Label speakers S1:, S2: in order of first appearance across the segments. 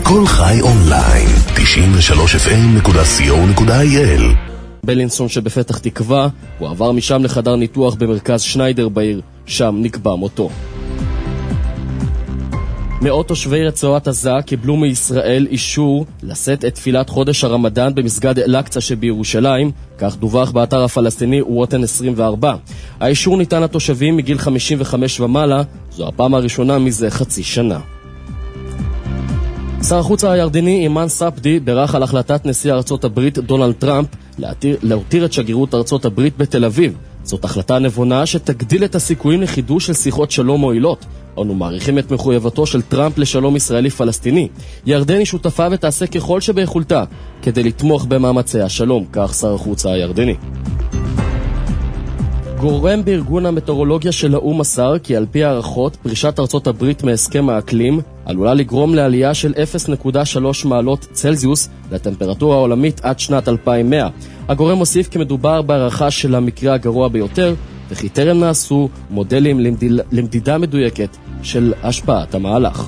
S1: כל חי אונליין, 93fm.co.il.
S2: בלינסון שבפתח תקווה, הוא עבר משם לחדר ניתוח במרכז שניידר בעיר, שם נקבע מותו. מאות תושבי רצועת עזה קיבלו מישראל אישור לשאת את תפילת חודש הרמדאן במסגד אל-אקצה שבירושלים, כך דווח באתר הפלסטיני ווטן 24. האישור ניתן לתושבים מגיל 55 ומעלה, זו הפעם הראשונה מזה חצי שנה. שר החוץ הירדני אימן ספדי ברח על החלטת נשיא ארצות הברית דונלד טראמפ להותיר את שגרירות ארצות הברית בתל אביב. זאת החלטה נבונה שתגדיל את הסיכויים לחידוש של שיחות שלום מועילות. אנו מעריכים את מחויבתו של טראמפ לשלום ישראלי-פלסטיני. ירדני שותפה ותעשה ככל שביכולתה כדי לתמוך במאמצי השלום, כך שר החוץ הירדני. גורם בארגון המטאורולוגיה של האו"ם מסר כי על פי הערכות פרישת ארצות הברית מהסכם האקלים עלולה לגרום לעלייה של 0.3 מעלות צלזיוס לטמפרטורה העולמית עד שנת 2100. הגורם מוסיף כי מדובר בהערכה של המקרה הגרוע ביותר וכי טרם נעשו מודלים למדידה מדויקת של השפעת המהלך.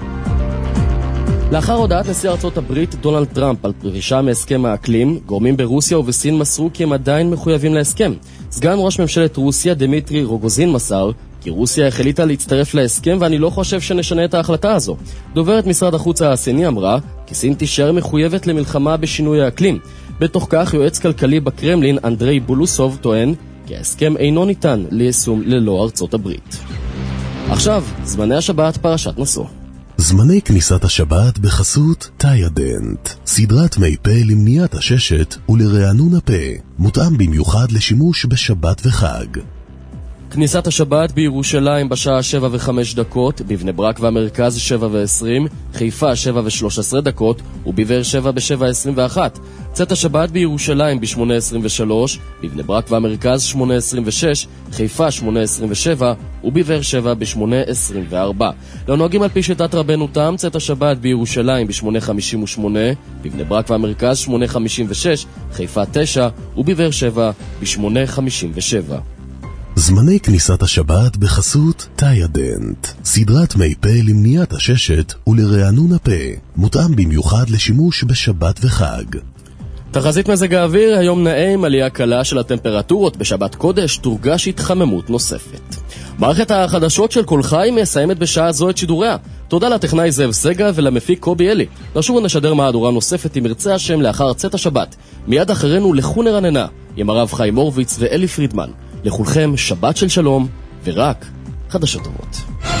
S2: לאחר הודעת נשיא ארצות הברית דונלד טראמפ על פרישה מהסכם האקלים, גורמים ברוסיה ובסין מסרו כי הם עדיין מחויבים להסכם. סגן ראש ממשלת רוסיה דמיטרי רוגוזין מסר כי רוסיה החליטה להצטרף להסכם ואני לא חושב שנשנה את ההחלטה הזו. דוברת משרד החוץ הסיני אמרה כי סין תישאר מחויבת למלחמה בשינוי האקלים. בתוך כך יועץ כלכלי בקרמלין אנדרי בולוסוב טוען כי ההסכם אינו ניתן ליישום ללא ארצות הברית. עכשיו, זמני השבת פרשת נשוא.
S1: זמני כניסת השבת בחסות תאידנט, סדרת מי פה למניעת הששת ולרענון הפה, מותאם במיוחד לשימוש בשבת וחג.
S2: כניסת השבת בירושלים בשעה 7:05, בבני ברק והמרכז 7:20, חיפה 7:13 ובבאר שבע ב-7:21. צאת השבת בירושלים ב-8:23, בבני ברק והמרכז 8:26, חיפה 8:27 ובבאר שבע ב-8:24. לנוהגים על פי שיטת רבנו תם, צאת השבת בירושלים ב-8:58, בבני ברק והמרכז 8:56, חיפה 9 ובבאר שבע ב-8:57.
S1: זמני כניסת השבת בחסות תאידנט, סדרת מי פה למניעת הששת ולרענון הפה, מותאם במיוחד לשימוש בשבת וחג.
S2: תחזית מזג האוויר, היום נעים עלייה קלה של הטמפרטורות, בשבת קודש תורגש התחממות נוספת. מערכת החדשות של כל חי מסיימת בשעה זו את שידוריה. תודה לטכנאי זאב סגל ולמפיק קובי אלי. נשוב ונשדר מהדורה נוספת עם ירצה השם לאחר צאת השבת. מיד אחרינו לכו נרננה עם הרב חיים הורוביץ ואלי פרידמן. לכולכם שבת של שלום ורק חדשות טובות.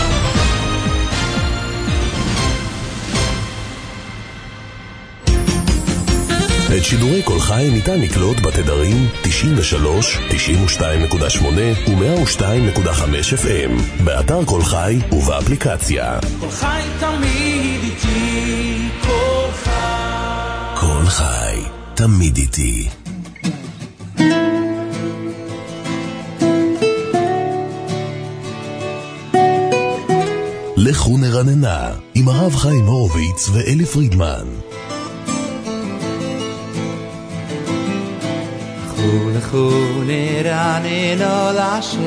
S1: את שידורי כל חי ניתן לקלוט בתדרים 93, 92.8 ו-102.5 FM, באתר כל חי ובאפליקציה.
S3: כל חי תמיד איתי, כל חי.
S1: כל חי תמיד איתי. לכו נרננה עם הרב חיים הורוביץ ואלי פרידמן.
S3: לכו נרננה להשם,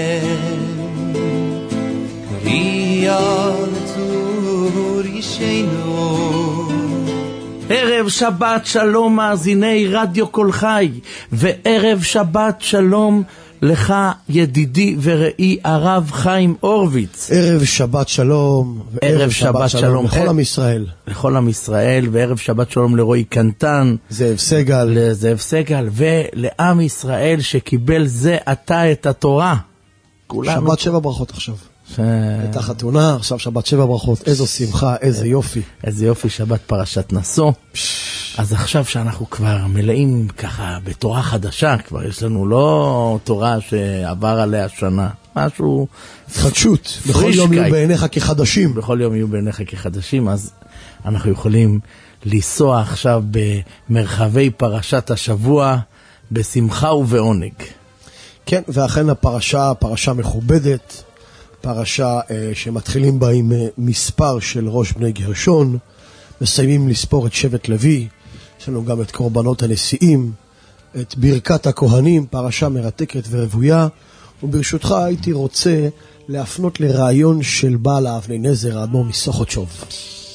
S3: קריאה לצור ישנו. ערב שבת שלום מאזיני רדיו כל חי, וערב שבת שלום לך ידידי ורעי הרב חיים הורוביץ.
S4: ערב שבת שלום,
S3: ערב שבת שלום
S4: לכל עם ישראל.
S3: לכל עם ישראל, וערב שבת שלום לרועי קנטן,
S4: זאב סגל,
S3: ולעם ישראל שקיבל זה עתה את התורה.
S4: שבת 7 ברכות עכשיו. את החתונה, עכשיו שבת 7 ברכות. איזו שמחה, איזה יופי.
S3: איזה יופי, שבת פרשת נשוא. אז עכשיו שאנחנו כבר מלאים ככה בתורה חדשה, כבר יש לנו לא תורה שעבר עליה שנה, משהו
S4: חדשות, בכל יום יהיו בעיניך כחדשים.
S3: בכל יום יהיו בעיניך כחדשים, אז אנחנו יכולים לנסוע עכשיו במרחבי פרשת השבוע בשמחה ובעונג.
S4: כן, ואכן הפרשה, פרשה מכובדת, פרשה שמתחילים בה עם מספר של ראש בני גרשון, מסיימים לספור את שבט לוי, יש לנו גם את קורבנות הנשיאים, את ברכת הכהנים, פרשה מרתקת ורבויה, וברשותך הייתי רוצה להפנות לרעיון של בעל האבני נזר, האדמו"ר מסוכותשוב.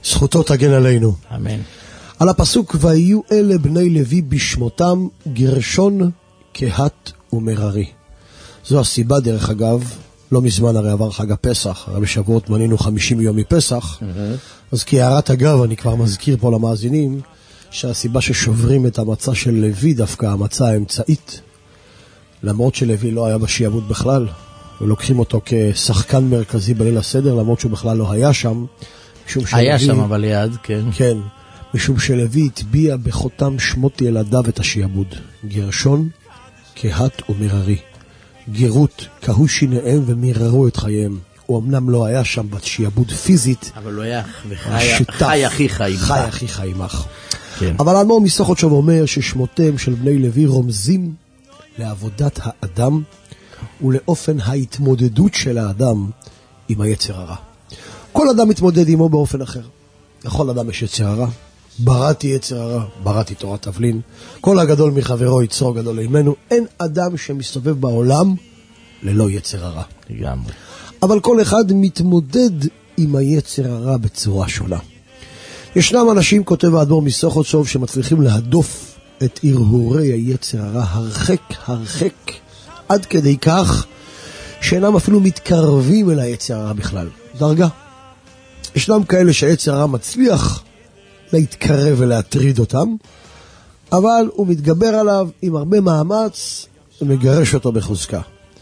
S4: זכותו תגן עלינו.
S3: אמן.
S4: על הפסוק, ויהיו אלה בני לוי בשמותם, גרשון, קהת ומררי. זו הסיבה, דרך אגב, לא מזמן הרי עבר חג הפסח, הרי בשבועות מנינו 50 יום מפסח, אז כהערת אגב, אני כבר מזכיר פה למאזינים, שהסיבה ששוברים את המצה של לוי, דווקא המצה האמצעית, למרות שלוי לא היה בשיעבוד בכלל, ולוקחים אותו כשחקן מרכזי בליל הסדר, למרות שהוא בכלל לא היה שם,
S3: היה שם אבל ליד, כן.
S4: כן, משום שלוי הטביע בחותם שמות ילדיו את השיעבוד, גרשון, קהת ומררי. גירות, קהו שיניהם ומיררו את חייהם. הוא אמנם לא היה שם בשיעבוד פיזית,
S3: אבל הוא היה חי אחיך עמך.
S4: חי אחיך עמך.
S3: כן.
S4: אבל האדמו"ר מסוכות שוב אומר ששמותיהם של בני לוי רומזים לעבודת האדם ולאופן ההתמודדות של האדם עם היצר הרע. כל אדם מתמודד עמו באופן אחר. לכל אדם יש יצר הרע. בראתי יצר הרע, בראתי תורת תבלין. כל הגדול מחברו יצרו גדול ממנו. אין אדם שמסתובב בעולם ללא יצר הרע.
S3: לגמרי.
S4: אבל כל אחד מתמודד עם היצר הרע בצורה שונה. ישנם אנשים, כותב האדמו"ר מסוכות שוב, שמצליחים להדוף את הרהורי היצר הרע הרחק, עד כדי כך שאינם אפילו מתקרבים אל היצר הרע בכלל. דרגה. ישנם כאלה שהיצר הרע מצליח להתקרב ולהטריד אותם, אבל הוא מתגבר עליו עם הרבה מאמץ ומגרש אותו בחוזקה.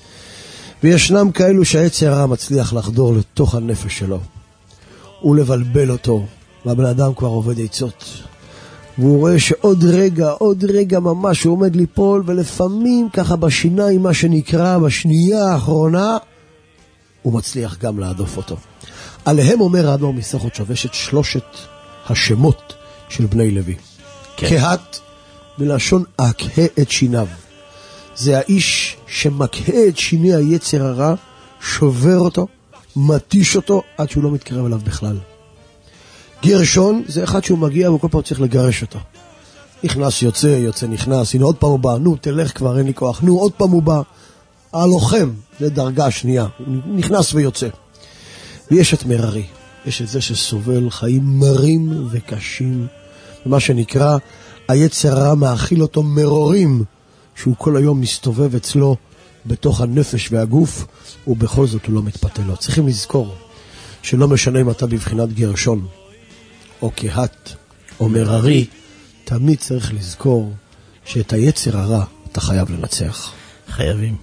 S4: וישנם כאלו שהיצר הרע מצליח לחדור לתוך הנפש שלו ולבלבל אותו, והבן אדם כבר עובד עצות, והוא רואה שעוד רגע ממש הוא עומד ליפול, ולפעמים ככה בשיניים, מה שנקרא בשנייה האחרונה, הוא מצליח גם להדוף אותו. עליהם אומר האדמו"ר מסוכות שובש את 3 השמות של בני לוי. כן. קהת מלשון אקהה את שיניו. זה האיש שמקהה את שיני היצר הרע, שובר אותו, מתיש אותו עד שהוא לא מתקרב אליו בכלל. גרשון זה אחד שהוא מגיע וכל פעם צריך לגרש אותו. נכנס יוצא, יוצא נכנס, הנה עוד פעם הוא בא, נו תלך כבר, אין לי כוח, נו עוד פעם הוא בא. הלוחם, זה דרגה שנייה, נכנס ויוצא. ויש את מררי, יש את זה שסובל חיים מרים וקשים, מה שנקרא, היצר הרע מאכיל אותו מרורים, שהוא כל היום מסתובב אצלו בתוך הנפש והגוף, ובכל זאת הוא לא מתפתה לו. צריכים לזכור שלא משנה אם אתה בבחינת גרשון, או קהת, או מררי, תמיד צריך לזכור שאת היצר הרע אתה חייב לנצח.
S3: חייבים.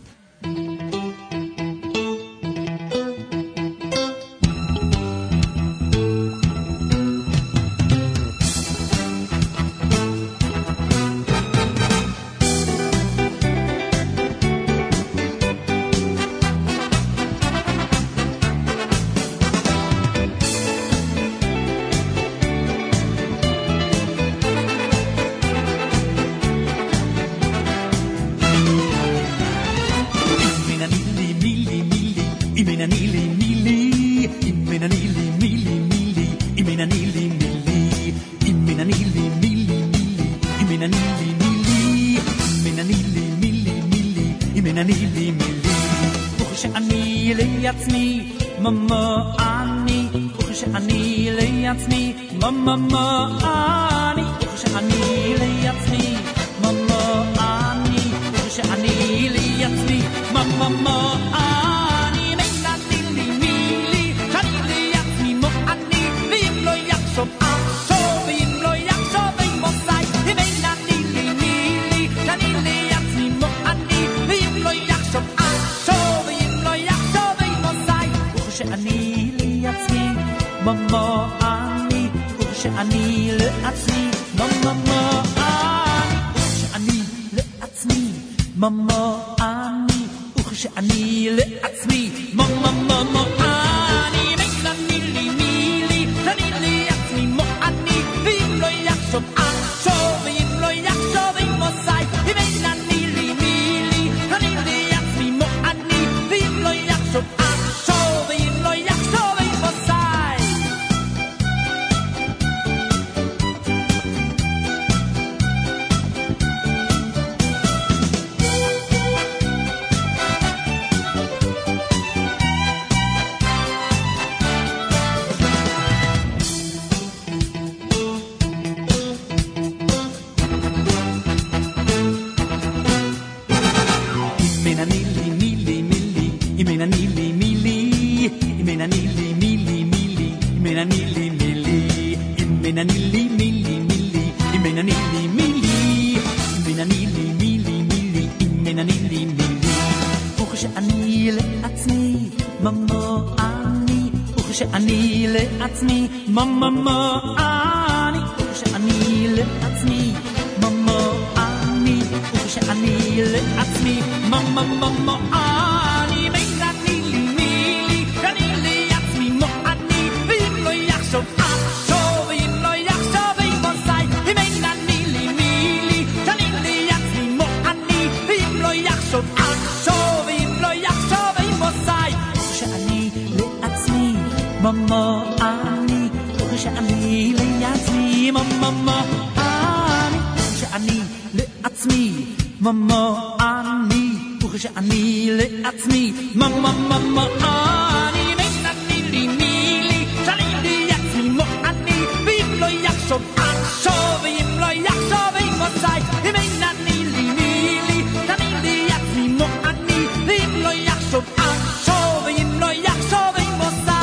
S5: מן הנילי מילי מילי מן הנילי מילי מן הנילי מילי מילי מן הנילי מילי וכשאני לעצמי ממו אני וכשאני לעצמי ממו אני וכשאני לעצמי ממו אני וכשאני לעצמי ממו אני מן הנילי מילי אני לעצמי מו אני ואם לא יחשוב אחשוב ואם לא יחשוב אם עושה אם אין אני לי מילי אני לעצמי מו אני ואם לא יחשוב אחשוב ואם לא יחשוב אם עושה וכשאני לעצמי ממו אני וכשאני לעצמי ממו אני וכשאני לעצמי ממו אני וכשאני לעצמי ממו אני מן אני לי מילי שאני לעצמי מו אני ואם לא יחשוב אחשוב ואם לא יחשוב אם עושה אם אין אני לי מילי שאני לעצמי מו אני ואם לא יחשוב אחשוב ואם לא יחשוב אם עושה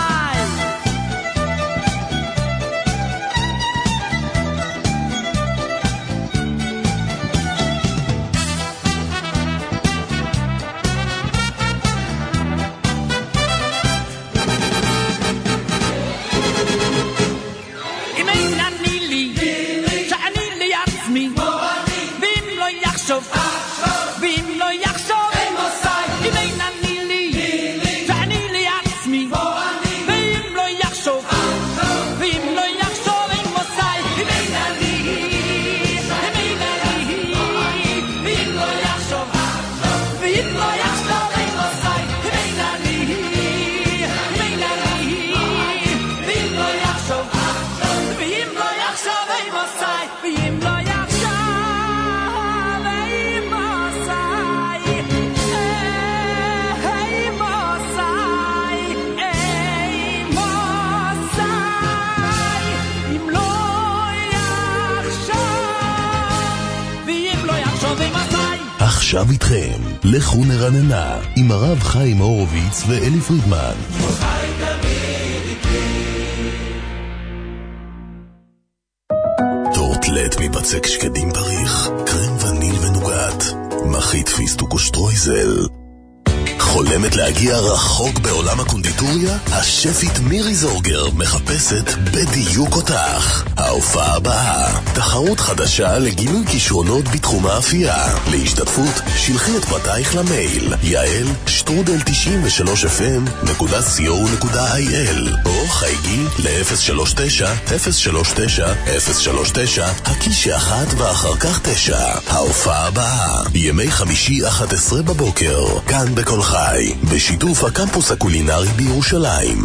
S1: עכשיו איתכם, לכו נרננה, עם הרב חיים הורוביץ ואלי פרידמן. טורטלט מבצק שקדים פריך, קרם וניל ונוגת, מחית פיסטוק ושטרויזל. חולמת להגיע רחוק בעולם הקונדיטוריה? השפית מירי זורגר מחפשת בדיוק אותך. ההופעה הבאה, תחרות חדשה לגילוי כישרונות בתחום האפייה. להשתתפות, שלחי את פרטייך למייל yael@93fm.co.il או חייגי ל-039-039-039, הקיש 1 ואחר כך 9. ההופעה הבאה, ימי חמישי 11 בבוקר, כאן בכל חי, בשיתוף הקמפוס הקולינרי בירושלים.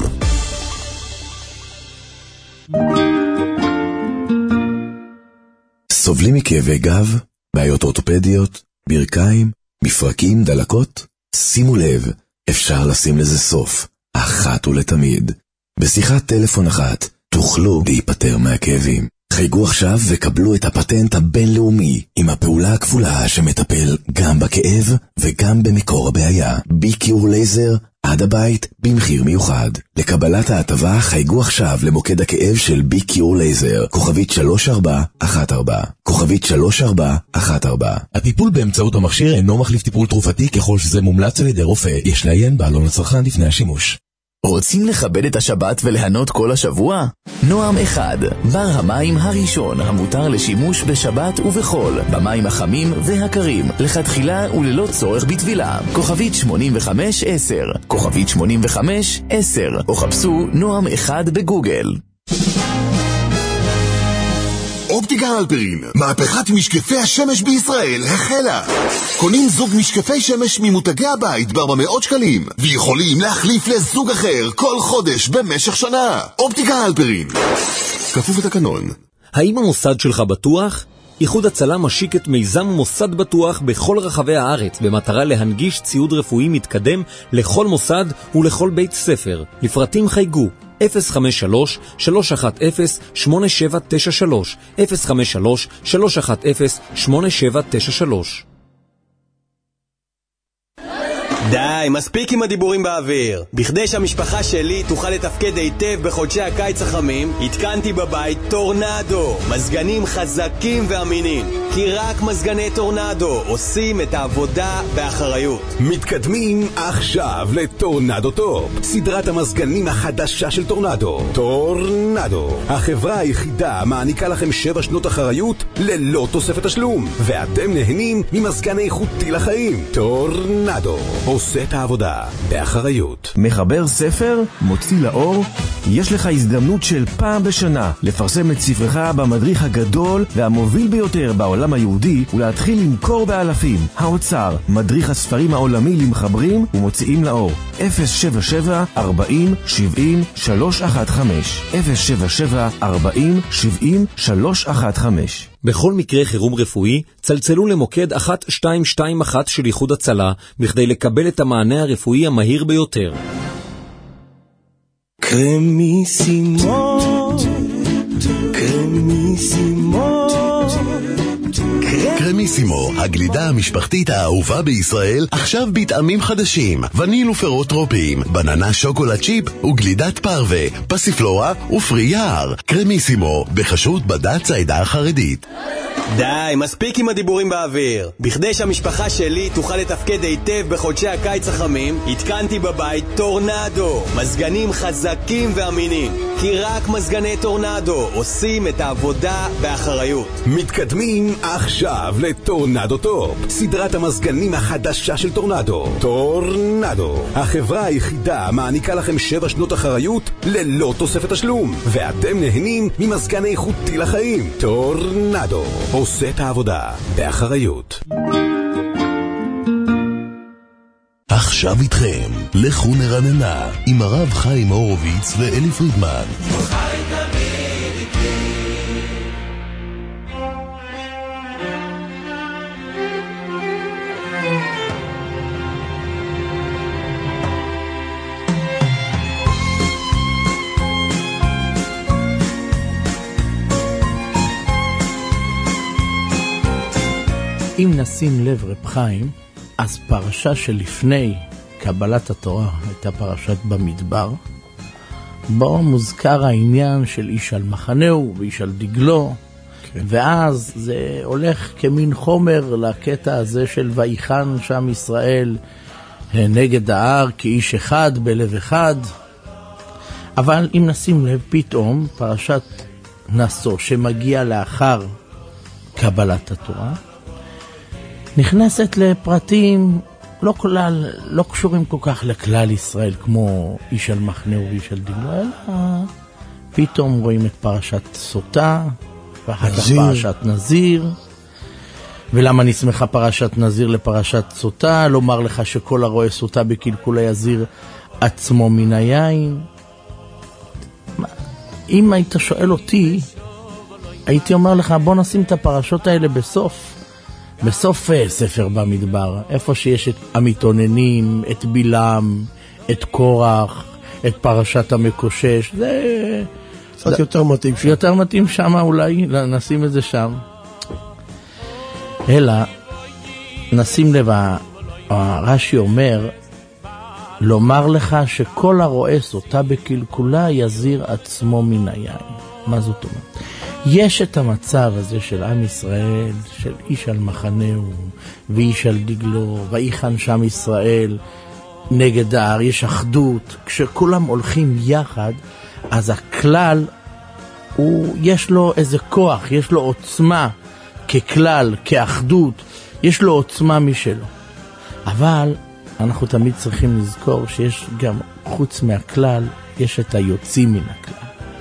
S1: סובלים מכאבי גב, בעיות אורתופדיות, ברכיים, מפרקים, דלקות? שימו לב, אפשר לשים לזה סוף, אחת ולתמיד. בשיחת טלפון אחת תוכלו להיפטר מהכאבים. חייגו עכשיו וקבלו את הפטנט הבינלאומי עם הפעולה הכפולה שמטפל גם בכאב וגם במקור הבעיה. ביקיור לייזר עד הבית במחיר מיוחד. לקבלת ההטבה חייגו עכשיו למוקד הכאב של ביקיור לייזר, כוכבית 3414, כוכבית 3414. הטיפול באמצעות המכשיר אינו מחליף טיפול תרופתי ככל שזה מומלץ על ידי רופא. יש לעיין בעלון לצרכן לפני השימוש.
S6: רוצים לכבד את השבת ולהנות כל השבוע? נועם 1, בר המים הראשון המותר לשימוש בשבת ובחול, במים החמים והקרים, לכתחילה וללא צורך בטבילה. כוכבית 8510, כוכבית 8510, או חפשו נועם 1 בגוגל.
S7: אופטיקה הלפרין, מהפכת משקפי השמש בישראל החלה. קונים זוג משקפי שמש ממותגי הבית ב-400 שקלים, ויכולים להחליף לזוג אחר כל חודש במשך שנה. אופטיקה הלפרין, כפוף לתקנון.
S8: האם המוסד שלך בטוח? איחוד הצלה משיק את מיזם מוסד בטוח בכל רחבי הארץ במטרה להנגיש ציוד רפואי מתקדם לכל מוסד ולכל בית ספר. לפרטים חייגו 053-310-8793, 053-310-8793.
S9: די, מספיק עם הדיבורים באוויר. בכדי שהמשפחה שלי תוכל לתפקד היטב בחודשי הקיץ החמים, התקנתי בבית טורנדו, מזגנים חזקים ואמינים. כי רק מזגני טורנדו עושים את העבודה באחריות.
S10: מתקדמים עכשיו לטורנדו טופ, סדרת המזגנים החדשה של טורנדו. טורנדו, החברה היחידה מעניקה לכם 7 שנות אחריות ללא תוספת תשלום, ואתם נהנים ממזגן איכותי לחיים. טורנדו עושה את העבודה באחריות.
S1: מחבר ספר, מוציא לאור, יש לך הזדמנות של פעם בשנה לפרסם את ספרך במדריך הגדול והמוביל ביותר בעולם היהודי ולהתחיל למכור באלפים. האוצר, מדריך הספרים העולמי למחברים ומוציאים לאור. 077 40 70 315 077 40 70 315.
S8: בכל מקרה חירום רפואי, צלצלו למוקד 1221 של איחוד הצלה בכדי לקבל את המענה הרפואי המהיר ביותר.
S11: קרמיסימו, קרמיסימו,
S7: קרמיסימו, הגלידה המשפחתית האהובה בישראל, עכשיו בטעמים חדשים, וניל ופירות טרופיים, בננה שוקולד צ'יפ וגלידת פרווה, פסיפלורה ופרי יער. קרמיסימו, בחסות בד"ץ העדה החרדית.
S9: די, מספיק עם הדיבורים באוויר. בכדי שהמשפחה שלי תוכל לתפקד היטב בחודשי הקיץ החמים, התקנתי בבית טורנדו, מזגנים חזקים ואמינים. כי רק מזגני טורנדו עושים את העבודה באחריות.
S10: מתקדמים עכשיו לטורנדו טופ, סדרת המזגנים החדשה של טורנדו. טורנדו, החברה היחידה מעניקה לכם 7 שנות אחריות ללא תוספת תשלום, ואתם נהנים ממזגן איכותי לחיים. טורנדו עושה את העבודה באחריות.
S7: עכשיו איתכם, לכו נרננה, עם הרב חיים הורוביץ ואלי פרידמן.
S3: אם נשים לב רב חיים, אז פרשה שלפני קבלת התורה הייתה פרשת במדבר, בו מוזכר העניין של איש על מחנהו ואיש על דגלו, ואז זה הולך כמין חומר לקטע הזה של ויחן שם ישראל נגד ההר כאיש אחד בלב אחד. אבל אם נשים לב, פתאום פרשת נשוא שמגיע לאחר קבלת התורה נכנסת לפרטים לא קשורים כל כך לכלל ישראל, כמו איש על מחנהו ואיש על דגלו, אלא פתאום רואים את פרשת סוטה, ואחר כך פרשת נזיר. ולמה נסמכה פרשת נזיר לפרשת סוטה? לומר לך שכל הרואה סוטה בקלקול יזיר עצמו מן היין. אם היית שואל אותי, הייתי אומר לך, בוא נשים את הפרשות האלה בסוף ספר במדבר, איפה שיש את המתאוננים, את בלעם, את קורח, את פרשת המקושש. זה
S4: קצת יותר מתאים שם.
S3: יותר מתאים שם, אולי נשים את זה שם. אלא נשים לב, הרש"י אומר, לומר לך שכל הרואה סוטה בקלקולה יזיר עצמו מן היין. מה זאת אומרת? יש את המצב הזה של עם ישראל, של איש על מחנהו ואיש על דגלו, ויחן שם ישראל נגד ההר, יש אחדות. כשכולם הולכים יחד, אז הכלל, יש לו איזה כוח, יש לו עוצמה ככלל, כאחדות, יש לו עוצמה משלו. אבל אנחנו תמיד צריכים לזכור שיש גם, חוץ מהכלל, יש את היוצאים מן הכלל.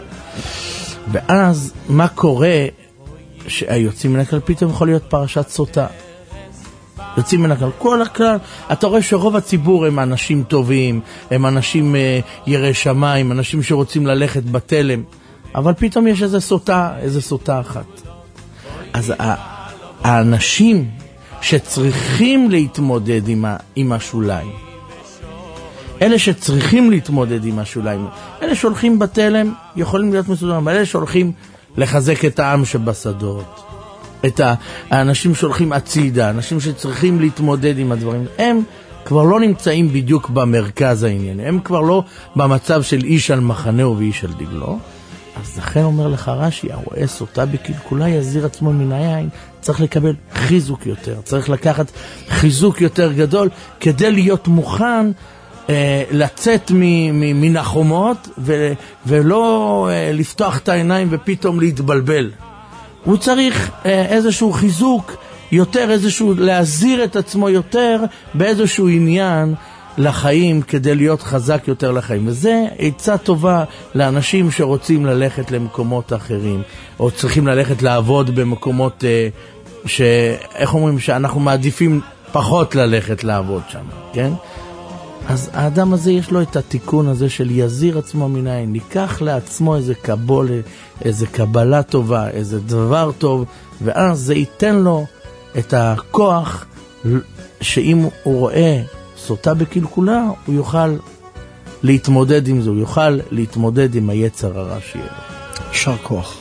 S3: ואז מה קורה שהיוצאים מן הכלל? פתאום יכול להיות פרשת סוטה. יוצאים מן הכלל, כל הכלל, אתה רואה שרוב הציבור הם אנשים טובים, הם אנשים יראי שמיים, אנשים שרוצים ללכת בתלם, אבל פתאום יש איזה סוטה אחת. אז האנשים שצריכים להתמודד עם השוליים, אלה שצריכים להתמודד עם השוליים, אלה שהולכים בתלם יכולים להיות מסודרים, אלה שהולכים לחזק את העם שבשדות, את האנשים שהולכים הצידה, אנשים שצריכים להתמודד עם הדברים, הם כבר לא נמצאים בדיוק במרכז העניין, הם כבר לא במצב של איש על מחנהו ואיש על דגלו. אז לכן אומר לך רש"י, הרואה סוטה בקלקולה יזיר עצמו מן היין, צריך לקבל חיזוק יותר, צריך לקחת חיזוק יותר גדול כדי להיות מוכן לצאת מן החומות ולא לפתוח את העיניים ופתאום להתבלבל. הוא צריך איזשהו חיזוק יותר, להזיר את עצמו יותר באיזשהו עניין לחיים כדי להיות חזק יותר לחיים. וזה עצה טובה לאנשים שרוצים ללכת למקומות אחרים או צריכים ללכת לעבוד במקומות איך אומרים, שאנחנו מעדיפים פחות ללכת לעבוד שם, כן? אז האדם הזה יש לו את התיקון הזה של יזיר עצמו מן העין, ניקח לעצמו איזה איזה קבלה טובה, איזה דבר טוב, ואז זה ייתן לו את הכוח שאם הוא רואה סוטה בקלקולה, הוא יוכל להתמודד עם זה, הוא יוכל להתמודד עם היצר הרע שיהיה לו.
S4: יישר כוח.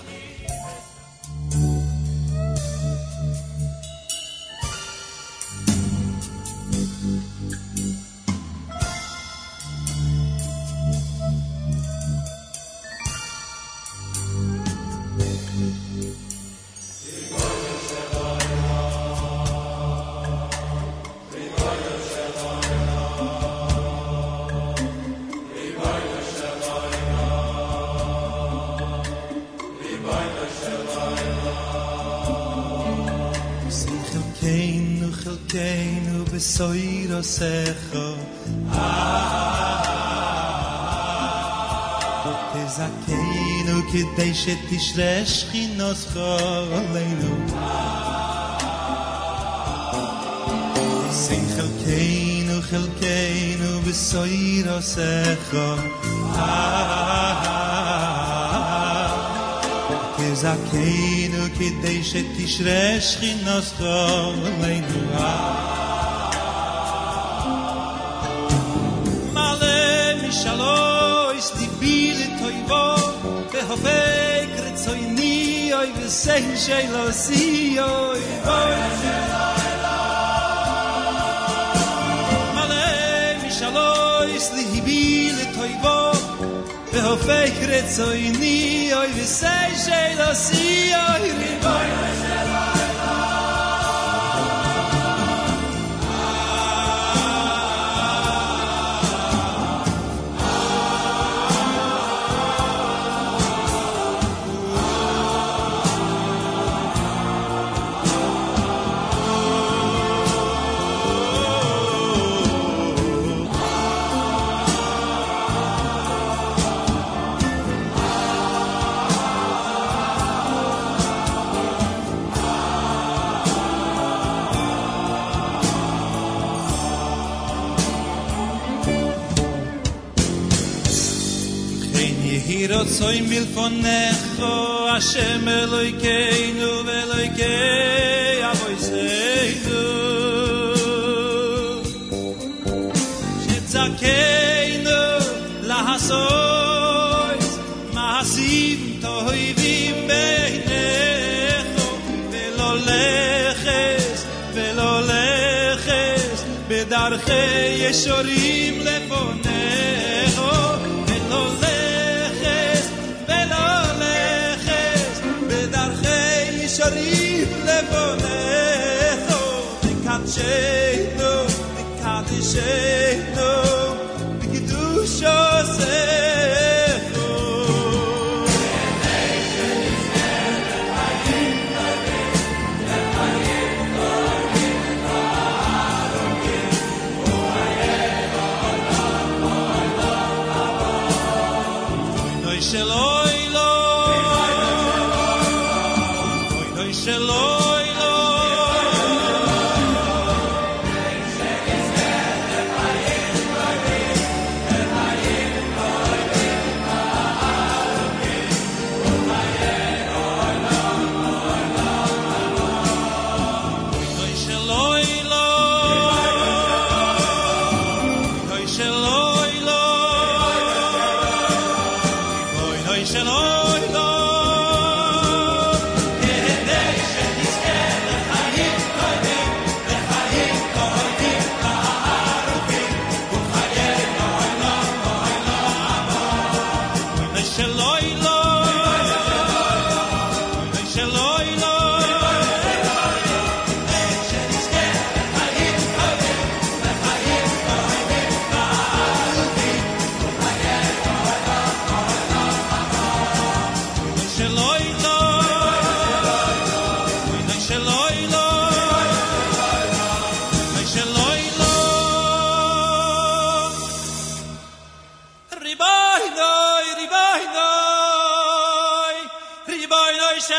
S11: secho Tezakeinu kidei shetishresh chinoscho aleinu Sing chelkeinu b'soiro secho Tezakeinu kidei shetishresh chinoscho aleinu Shalois di bile toivo behove kretsoini oi vesen shelosi oi Male mi shalois di bile toivo behove kretsoini oi vesen shelosi oi Soy mil fonecho Hashem Elokeinu ve'Elokei Avoseinu Shetzakeinu lahasois Maasim toivim beinecho Ve'lo leches Bedarchei yeshorim lefonecho Ve'lo Sharif levonecho Mikadsheno Mikadsheno Mikidushosecho Noi sheloi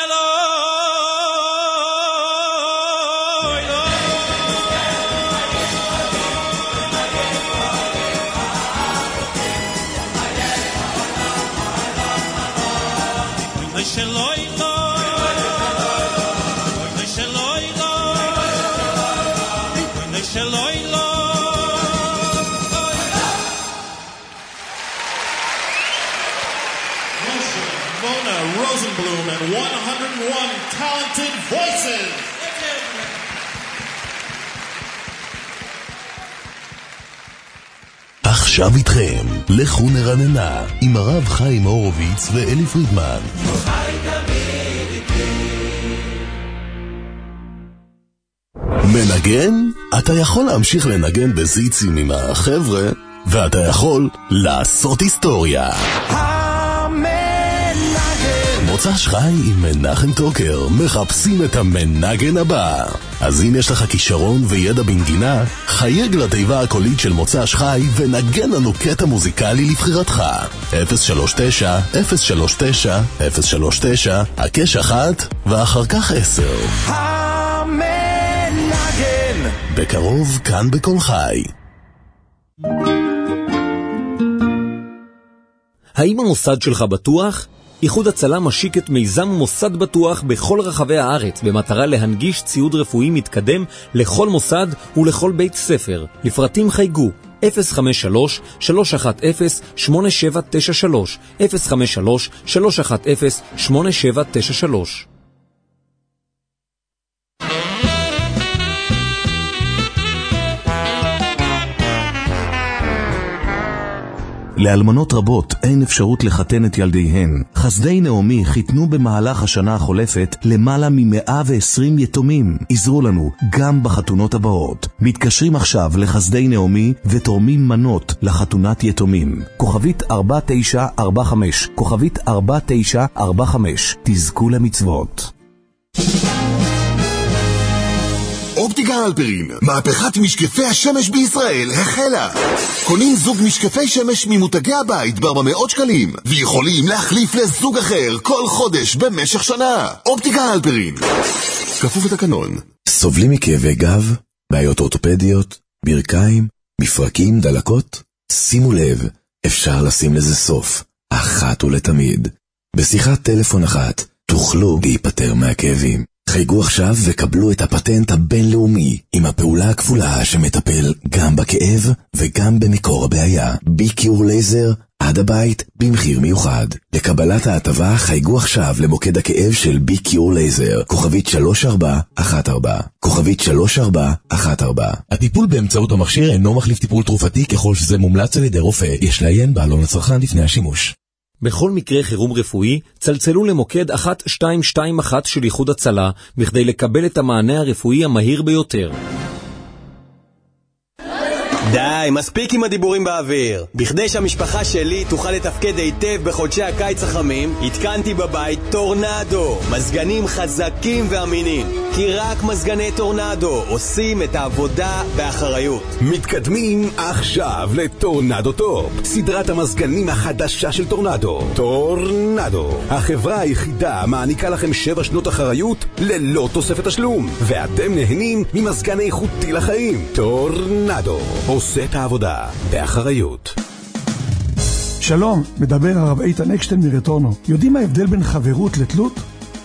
S12: Rosenblum and 101 talented voices.
S1: עכשיו איתכם, לכו נרננה, עם הרב חיים הורוביץ ואלי פרידמן. מנגן? אתה יכול להמשיך לנגן בזיצים עם החבר'ה, ואתה יכול לעשות היסטוריה. מוצ"ש חי עם מנחם טוקר, מחפשים את המנגן הבא. אז אם יש לך כישרון וידע בנגינה, חייג לתיבה הקולית של מוצ"ש חי ונגן לנו קטע מוזיקלי לבחירתך. 039-039-039, הקש 1 ואחר כך 10. המנגן! בקרוב כאן בכל חי.
S8: האם המוסד שלך בטוח? איחוד הצלה משיק את מיזם מוסד בטוח בכל רחבי הארץ במטרה להנגיש ציוד רפואי מתקדם לכל מוסד ולכל בית ספר. לפרטים חייגו 053-310-8793 053-310-8793.
S1: לאלמנות רבות אין אפשרות לחתן את ילדיהן. חסדי נעמי חיתנו במהלך השנה החולפת למעלה מ-120 יתומים. עזרו לנו גם בחתונות הבאות. מתקשרים עכשיו לחסדי נעמי ותורמים מנות לחתונת יתומים. כוכבית 4945, כוכבית 4945. תזכו למצוות.
S7: אופטיקה הלפרין, מהפכת משקפי השמש בישראל החלה. קונים זוג משקפי שמש ממותגי הבית ב-400 שקלים, ויכולים להחליף לזוג אחר כל חודש במשך שנה. אופטיקה הלפרין, כפוף לתקנון.
S1: סובלים מכאבי גב, בעיות אורתופדיות, ברכיים, מפרקים, דלקות? שימו לב, אפשר לשים לזה סוף, אחת ולתמיד. בשיחת טלפון אחת תוכלו להיפטר מהכאבים. חייגו עכשיו וקבלו את הפטנט הבינלאומי עם הפעולה הכפולה שמטפל גם בכאב וגם במקור הבעיה. ביקיור לייזר עד הבית במחיר מיוחד. לקבלת ההטבה חייגו עכשיו למוקד הכאב של ביקיור לייזר, כוכבית 3414, כוכבית 3414. הטיפול באמצעות המכשיר אינו מחליף טיפול תרופתי ככל שזה מומלץ על ידי רופא. יש לעיין בעלון לצרכן לפני השימוש.
S8: בכל מקרה חירום רפואי, צלצלו למוקד 1221 של איחוד הצלה, בכדי לקבל את המענה הרפואי המהיר ביותר.
S9: די, מספיק עם הדיבורים באוויר. בכדי שהמשפחה שלי תוכל לתפקד היטב בחודשי הקיץ החמים, התקנתי בבית טורנדו, מזגנים חזקים ואמינים. כי רק מזגני טורנדו עושים את העבודה באחריות.
S10: מתקדמים עכשיו לטורנדו טופ, סדרת המזגנים החדשה של טורנדו. טורנדו, החברה היחידה מעניקה לכם 7 שנות אחריות ללא תוספת תשלום, ואתם נהנים ממזגן איכותי לחיים. טורנדו עושה את העבודה באחריות.
S13: שלום, מדבר הרב איתן אקשטיין מרטורנו. יודעים מה ההבדל בין חברות לתלות?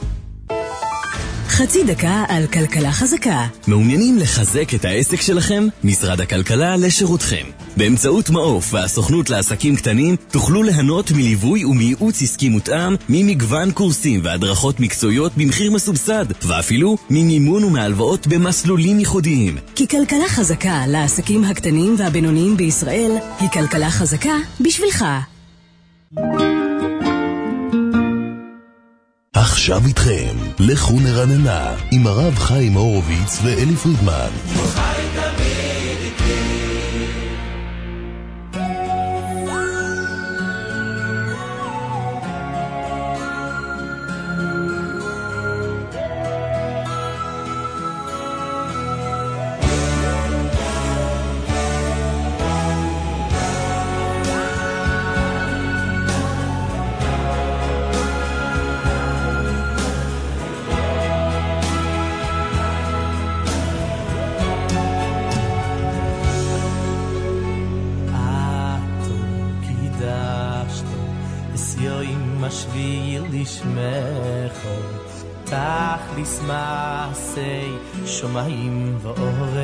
S14: חצי דקה על כלכלה חזקה.
S15: מעוניינים לחזק את העסק שלכם? משרד הכלכלה לשירותכם. באמצעות מעוף והסוכנות לעסקים קטנים תוכלו ליהנות מליווי ומייעוץ עסקי מותאם, ממגוון קורסים והדרכות מקצועיות במחיר מסובסד, ואפילו ממימון ומהלוואות במסלולים ייחודיים.
S14: כי כלכלה חזקה לעסקים הקטנים והבינוניים בישראל היא כלכלה חזקה בשבילך.
S1: עכשיו איתכם, לכו נרננה, עם הרב חיים הורוביץ ואלי פרידמן.
S3: שמך תכליס מעשי שמיים ואורץ.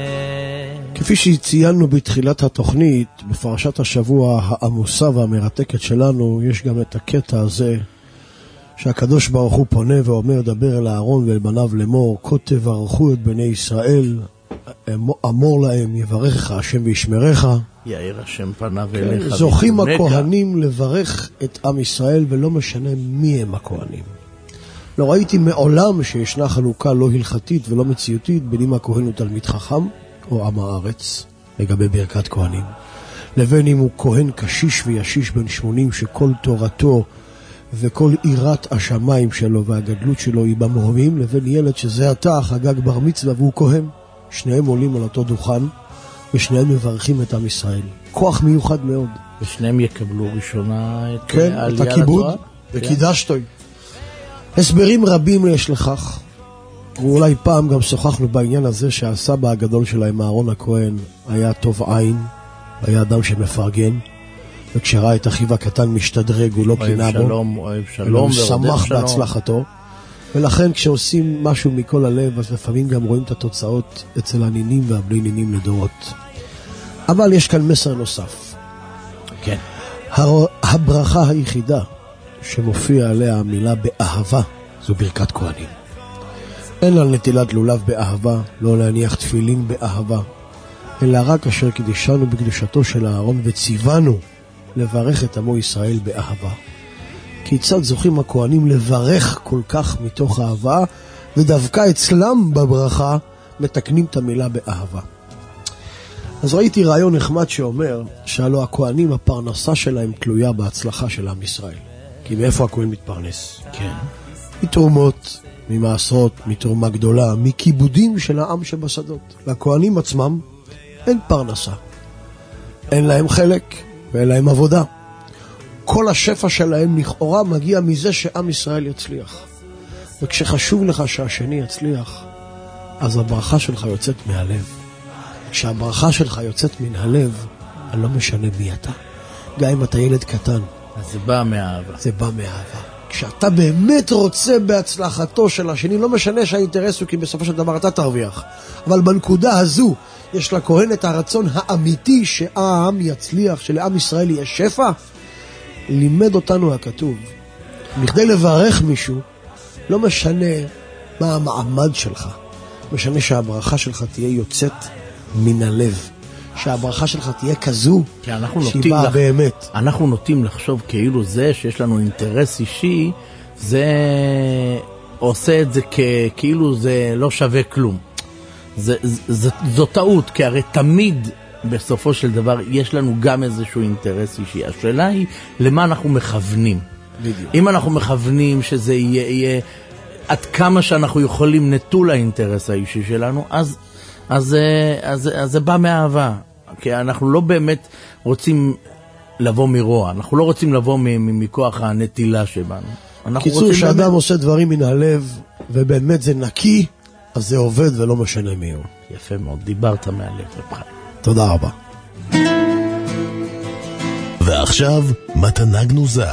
S4: כפי שציינו בתחילת התוכנית, בפרשת השבוע העמוסה והמרתקת שלנו, יש גם את הקטע הזה שהקדוש ברוך הוא פונה ואומר, דבר אל אהרון ואל בניו לאמור, כה תברכו את בני ישראל, אמור להם, יברכך השם וישמרך.
S3: יאיר השם פניו אליך.
S4: זוכים הכהנים לברך את עם ישראל, ולא משנה מי הם הכהנים. לא ראיתי מעולם שישנה חלוקה לא הלכתית ולא מציאותית בין אם הכהן הוא תלמיד חכם או עם הארץ לגבי ברכת כהנים, לבין אם הוא כהן קשיש וישיש בן 80 שכל תורתו וכל עירת השמיים שלו והגדלות שלו היא במרומים, לבין ילד שזה עתה חגג בר מצווה והוא כהן. שניהם עולים על אותו דוכן ושניהם מברכים את עם ישראל. כוח מיוחד מאוד.
S3: ושניהם יקבלו ראשונה את
S4: כן, את הכיבוד וקידשתוי. הסברים רבים יש לכך, ואולי פעם גם שוחחנו בעניין הזה שהסבא הגדול שלהם, אהרון הכהן, היה טוב עין, היה אדם שמפרגן, וכשראה את אחיו הקטן משתדרג הוא לא קינה בו, הוא שמח בהצלחתו, ולכן כשעושים משהו מכל הלב, אז לפעמים גם רואים את התוצאות אצל הנינים והבלי נינים לדורות. אבל יש כאן מסר נוסף.
S3: כן.
S4: הברכה היחידה שמופיע עליה המילה באהבה, זו ברכת כהנים. אין לה נטילת לולב באהבה, לא להניח תפילין באהבה, אלא רק אשר קדישנו בקדושתו של אהרון וציוונו לברך את עמו ישראל באהבה. כיצד זוכים הכהנים לברך כל כך מתוך אהבה, ודווקא אצלם בברכה מתקנים את המילה באהבה. אז ראיתי רעיון נחמד שאומר שהלא הכהנים הפרנסה שלהם תלויה בהצלחה של עם ישראל. כי מאיפה הכהן מתפרנס?
S3: כן.
S4: מתרומות, ממעשרות, מתרומה גדולה, מכיבודים של העם שבשדות. לכהנים עצמם אין פרנסה. אין להם חלק ואין להם עבודה. כל השפע שלהם לכאורה מגיע מזה שעם ישראל יצליח. וכשחשוב לך שהשני יצליח, אז הברכה שלך יוצאת מהלב. כשהברכה שלך יוצאת מן הלב, אני לא משנה מי אתה. גם אם אתה ילד קטן.
S3: אז זה בא מאהבה.
S4: זה בא מאהבה. כשאתה באמת רוצה בהצלחתו של השני, לא משנה שהאינטרס הוא כי בסופו של דבר אתה תרוויח. אבל בנקודה הזו, יש לכהן את הרצון האמיתי שהעם יצליח, שלעם ישראל יהיה שפע. לימד אותנו הכתוב. בכדי לברך מישהו, לא משנה מה המעמד שלך. משנה שהברכה שלך תהיה יוצאת מן הלב. שהברכה שלך תהיה כזו שהיא באה באמת.
S3: אנחנו נוטים לחשוב כאילו זה שיש לנו אינטרס אישי, זה עושה את זה כאילו זה לא שווה כלום. זו טעות, כי הרי תמיד בסופו של דבר יש לנו גם איזשהו אינטרס אישי. השאלה היא למה אנחנו מכוונים.
S4: בדיוק.
S3: אם אנחנו מכוונים שזה יהיה עד כמה שאנחנו יכולים נטול האינטרס האישי שלנו, אז זה בא מאהבה, כי אנחנו לא באמת רוצים לבוא מרוע, אנחנו לא רוצים לבוא מכוח הנטילה שבנו.
S4: קיצור, שאדם עושה דברים מן הלב, ובאמת זה נקי, אז זה עובד ולא משנה מי הוא.
S3: יפה מאוד, דיברת מהלב.
S4: תודה רבה.
S1: ועכשיו, מתנה גנוזה.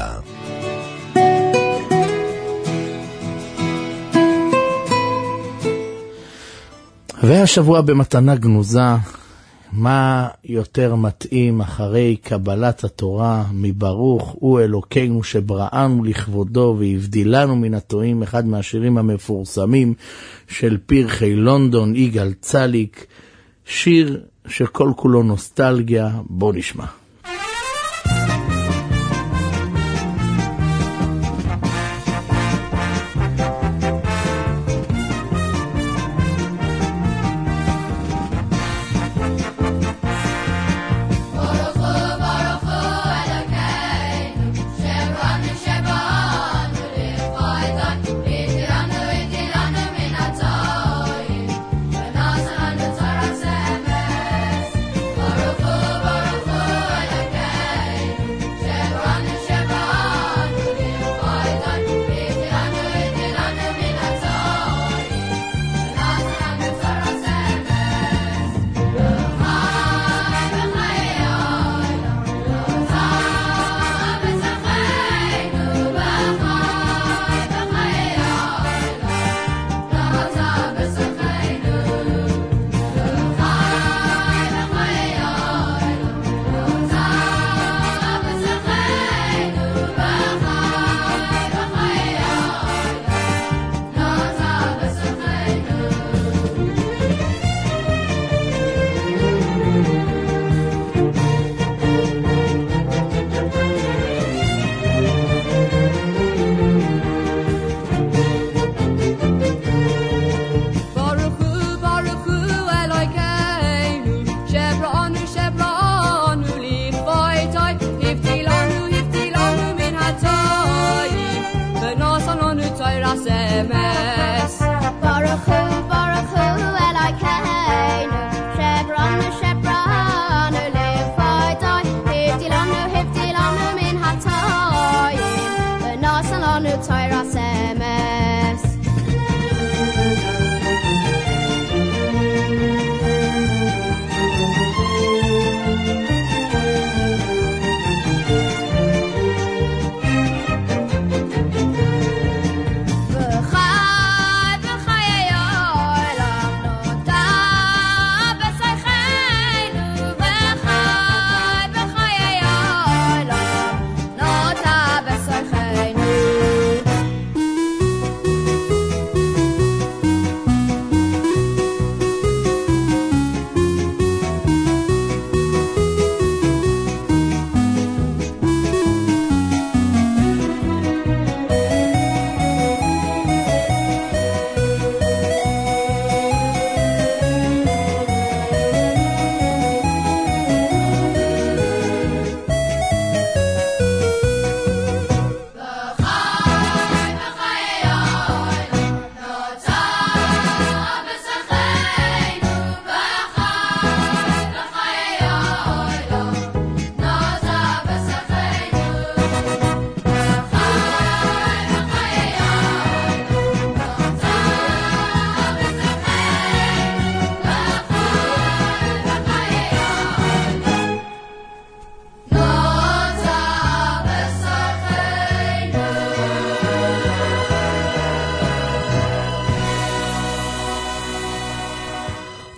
S3: והשבוע במתנה גנוזה, מה יותר מתאים אחרי קבלת התורה מברוך הוא אלוקינו שבראנו לכבודו והבדילנו מן הטועים, אחד מהשירים המפורסמים של פרחי לונדון, יגאל צליק, שיר שכל כולו נוסטלגיה. בוא נשמע.
S16: Baruch hu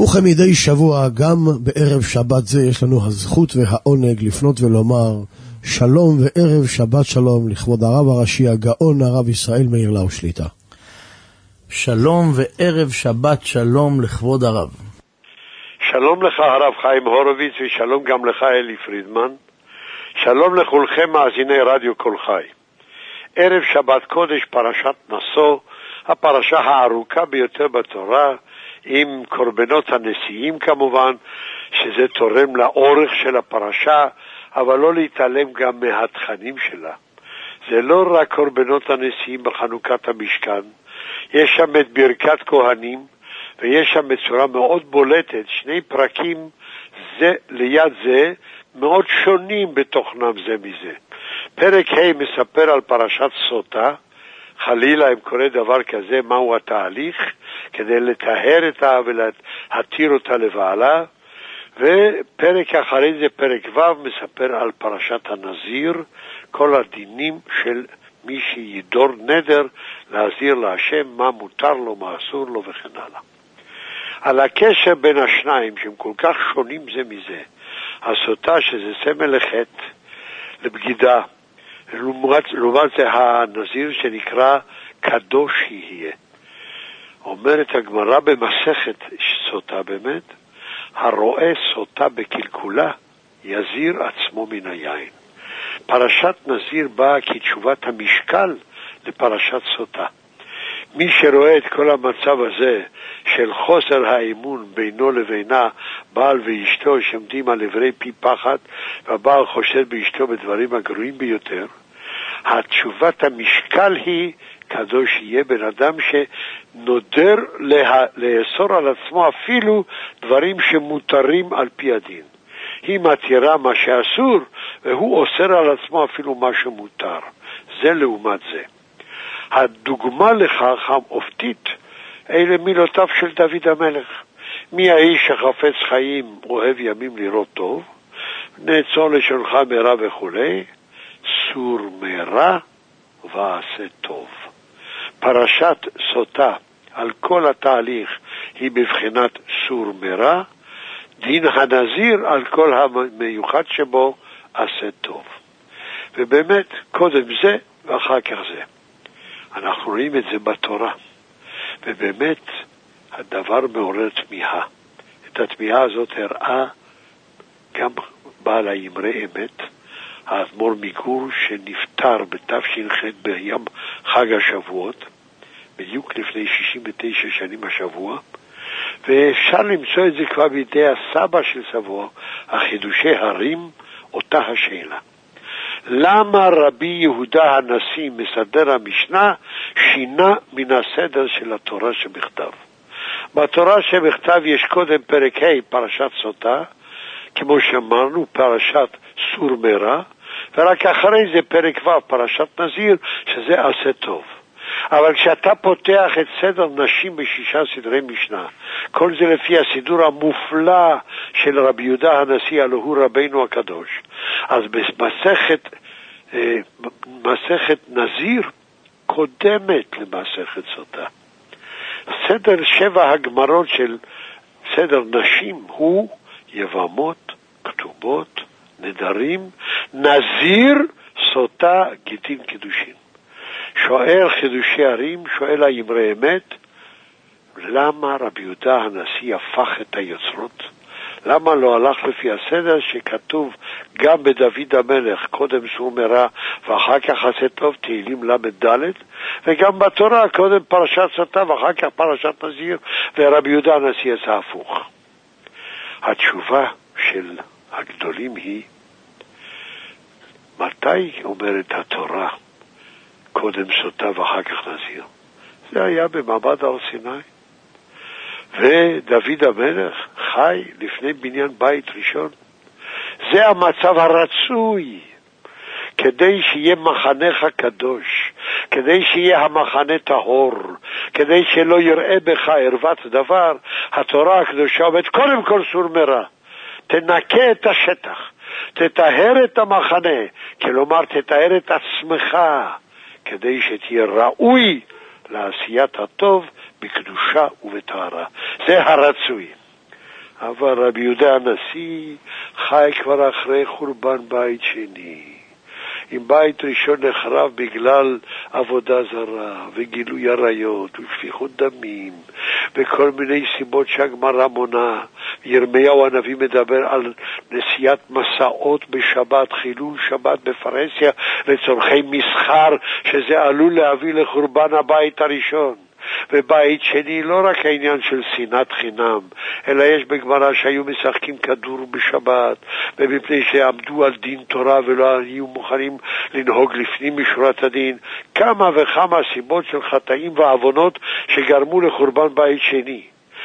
S4: וכמדי שבוע, גם בערב שבת זה יש לנו הזכות והעונג לפנות ולומר שלום וערב שבת שלום לכבוד הרב הראשי הגאון הרב ישראל מאיר לאו שליטא.
S3: שלום וערב שבת שלום לכבוד הרב.
S16: שלום לך הרב חיים הורוביץ ושלום גם לך אלי פרידמן. שלום לכולכם מאזיני רדיו כל חי. ערב שבת קודש פרשת נשוא, הפרשה הארוכה ביותר בתורה, עם קורבנות הנשיאים כמובן, שזה תורם לאורך של הפרשה, אבל לא להתעלם גם מהתכנים שלה. זה לא רק קורבנות הנשיאים בחנוכת המשכן, יש שם את ברכת כהנים, ויש שם בצורה מאוד בולטת שני פרקים זה ליד זה, מאוד שונים בתוכנם זה מזה. פרק ה' מספר על פרשת סוטה, חלילה אם קורה דבר כזה, מהו התהליך, כדי לטהר אותה ולהתיר אותה לבעלה, ופרק אחרי זה, פרק ו', מספר על פרשת הנזיר, כל הדינים של מי שידור נדר, להזיר להשם מה מותר לו, מה אסור לו וכן הלאה. על הקשר בין השניים, שהם כל כך שונים זה מזה, הסוטה שזה סמל לחטא, לבגידה, לעומת זה הנזיר שנקרא קדוש יהיה. אומרת הגמרא במסכת סוטה באמת, הרואה סוטה בקלקולה יזיר עצמו מן היין. פרשת נזיר באה כתשובת המשקל לפרשת סוטה. מי שרואה את כל המצב הזה של חוסר האמון בינו לבינה, בעל ואשתו שעומדים על עברי פי פחד, והבעל חושד באשתו בדברים הגרועים ביותר, התשובת המשקל היא קדוש יהיה בן אדם שנודר לאסור על עצמו אפילו דברים שמותרים על פי הדין. היא מתירה מה שאסור, והוא אוסר על עצמו אפילו מה שמותר. זה לעומת זה. הדוגמה לכך האופתית, אלה מילותיו של דוד המלך. מי האיש שחפץ חיים, אוהב ימים לראות טוב, נעצור לשונך מרע וכו', סור מרע ועשה טוב. פרשת סוטה על כל התהליך היא בבחינת סור מרע, דין הנזיר על כל המיוחד שבו עשה טוב. ובאמת קודם זה ואחר כך זה. אנחנו רואים את זה בתורה, ובאמת הדבר מעורר תמיהה. את התמיהה הזאת הראה גם בעל האמרי אמת, האדמו"ר מגור שנפטר בתש"ח ביום חג השבועות, בדיוק לפני 69 שנים השבוע, ואפשר למצוא את זה כבר בידי הסבא של סבו, החידושי הרים, אותה השאלה. למה רבי יהודה הנשיא מסדר המשנה שינה מן הסדר של התורה שבכתב? בתורה שבכתב יש קודם פרק ה' פרשת סוטה, כמו שאמרנו פרשת סור מרע, ורק אחרי זה פרק ו' פרשת נזיר, שזה עשה טוב. אבל כשאתה פותח את סדר נשים בשישה סדרי משנה, כל זה לפי הסידור המופלא של רבי יהודה הנשיא, הלוא הוא רבינו הקדוש, אז במסכת נזיר קודמת למסכת סוטה. סדר 7 הגמרות של סדר נשים הוא יבמות, כתובות, נדרים, נזיר, סוטה, גיטין, קידושין. שואל חידושי הרים, שואל האמרי אמת, למה רבי יהודה הנשיא הפך את היוצרות? למה לא הלך לפי הסדר שכתוב גם בדוד המלך, קודם סור מרע ואחר כך עשה טוב, תהילים למד, וגם בתורה קודם פרשת סוטה ואחר כך פרשת נזיר, ורבי יהודה הנשיא עשה הפוך. התשובה של הגדולים היא, מתי אומרת התורה קודם סוטה ואחר כך נזיר? זה היה במעמד הר סיני, ודוד המלך חי לפני בניין בית ראשון. זה המצב הרצוי, כדי שיהיה מחנך קדוש, כדי שיהיה המחנה טהור, כדי שלא יראה בך ערוות דבר. התורה הקדושה אומרת קודם כל סור מרע, תנקה את השטח, תטהר את המחנה, כלומר תטהר את עצמך, כדי שתהיה ראוי לעשיית הטוב בקדושה ובטהרה. זה הרצוי. אבל רבי יהודה הנשיא חי כבר אחרי חורבן בית שני. אם בית ראשון נחרב בגלל עבודה זרה וגילוי עריות ושפיכות דמים וכל מיני סיבות שהגמרא מונה, ירמיהו הנביא מדבר על נסיעת מסעות בשבת, חילול שבת בפרהסיה לצורכי מסחר, שזה עלול להביא לחורבן הבית הראשון. ובית שני לא רק העניין של שנאת חינם, אלא יש בגמרא שהיו משחקים כדור בשבת, ומפני שעמדו על דין תורה ולא היו מוכנים לנהוג לפנים משורת הדין, כמה וכמה סיבות של חטאים ועוונות שגרמו לחורבן בית שני.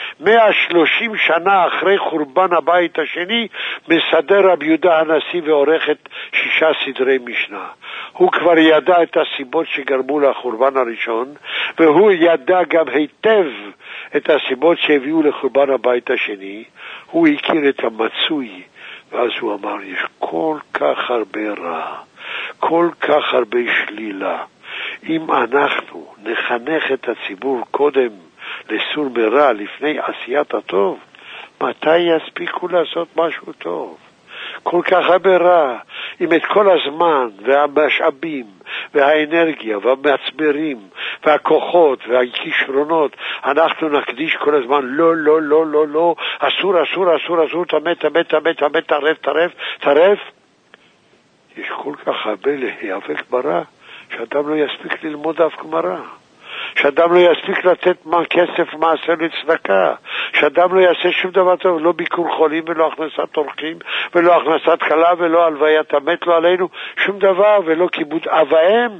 S16: 130 שנה אחרי חורבן הבית השני מסדר רבי יהודה הנשיא ועורך את 6 סדרי משנה. הוא כבר ידע את הסיבות שגרמו לחורבן הראשון, והוא ידע גם היטב את הסיבות שהביאו לחורבן הבית השני. הוא הכיר את המצוי, ואז הוא אמר, יש כל כך הרבה רע, כל כך הרבה שלילה. אם אנחנו נחנך את הציבור קודם לסור מרע לפני עשיית הטוב, מתי יספיקו לעשות משהו טוב? כל כך הרבה רע, אם את כל הזמן והמשאבים והאנרגיה והמצברים והכוחות והכישרונות אנחנו נקדיש כל הזמן לא, לא, לא, לא, לא, אסור, אסור, אסור, אסור, תמת, תמת, תמת, תמת, טרף, טרף, טרף. יש כל כך הרבה להיאבק ברע שאדם לא יספיק ללמוד אף גמרא, שאדם לא יספיק לתת כסף מעשר לצדקה, שאדם לא יעשה שום דבר טוב, לא ביקור חולים ולא הכנסת אורחים ולא הכנסת כלה ולא הלוויית המת, לא עלינו שום דבר, ולא כיבוד אביהם,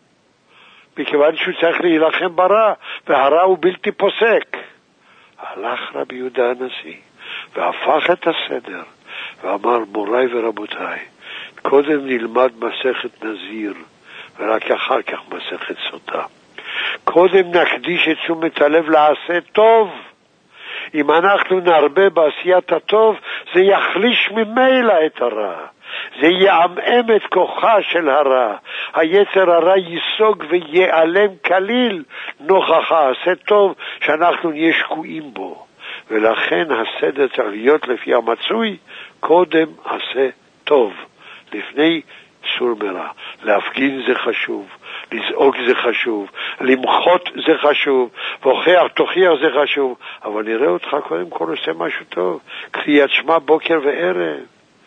S16: מכיוון שהוא צריך להילחם ברע, והרע הוא בלתי פוסק. הלך רבי יהודה הנשיא והפך את הסדר ואמר, מוריי ורבותיי, קודם נלמד מסכת נזיר ורק אחר כך מסכת סוטה. קודם נקדיש את תשומת הלב לעשה טוב. אם אנחנו נרבה בעשיית הטוב, זה יחליש ממילא את הרע, זה יעמם את כוחה של הרע, היצר הרע ייסוג ויעלם כליל נוכח העשה טוב שאנחנו נהיה שקועים בו. ולכן הסדר צריך להיות לפי המצוי, קודם עשה טוב לפני סור מרע. להפגין זה חשוב, לזעוק זה חשוב, למחות זה חשוב, תוכיח זה חשוב, אבל נראה אותך קודם כל עושה משהו טוב. קריאת שמע בוקר וערב,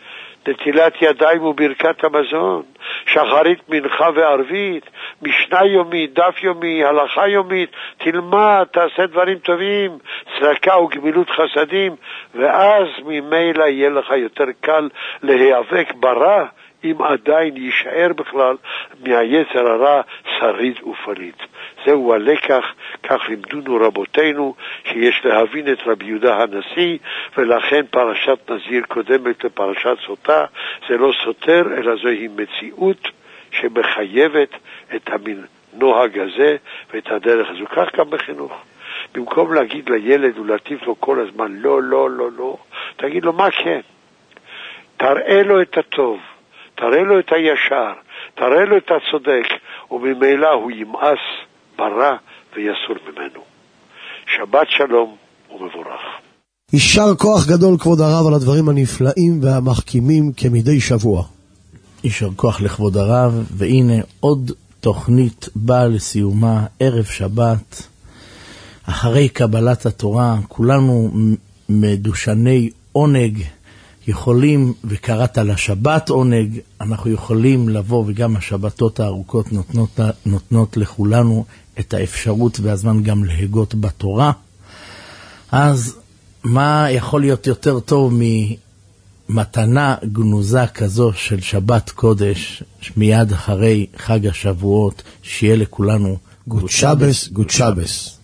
S16: נטילת ידיים וברכת המזון, שחרית מנחה וערבית, משנה יומית, דף יומי, הלכה יומית, תלמד, תעשה דברים טובים, צדקה וגמילות חסדים, ואז ממילא יהיה לך יותר קל להיאבק ברע, אם עדיין יישאר בכלל מהיצר הרע שריד ופליט. זהו הלקח, כך לימדונו רבותינו, שיש להבין את רבי יהודה הנשיא, ולכן פרשת נזיר קודמת לפרשת סוטה, זה לא סותר, אלא זוהי מציאות שמחייבת את הנוהג הזה ואת הדרך הזו. כך גם בחינוך. במקום להגיד לילד ולהטיף לו כל הזמן לא, לא, לא, לא, תגיד לו מה כן. תראה לו את הטוב, תראה לו את הישר, תראה לו את הצודק, וממילא הוא ימאס ברע ויסור ממנו. שבת שלום ומבורך.
S4: יישר כוח גדול כבוד הרב על הדברים הנפלאים והמחכימים כמדי שבוע.
S3: יישר כוח לכבוד הרב, והנה עוד תוכנית באה לסיומה, ערב שבת, אחרי קבלת התורה, כולנו מדושני עונג, יכולים, וקראת לשבת עונג, אנחנו יכולים לבוא, וגם השבתות הארוכות נותנות לכולנו את האפשרות והזמן גם להגות בתורה. אז מה יכול להיות יותר טוב ממתנה גנוזה כזו של שבת קודש, מיד אחרי חג השבועות, שיהיה לכולנו
S4: גוד שבס, גוד שבס.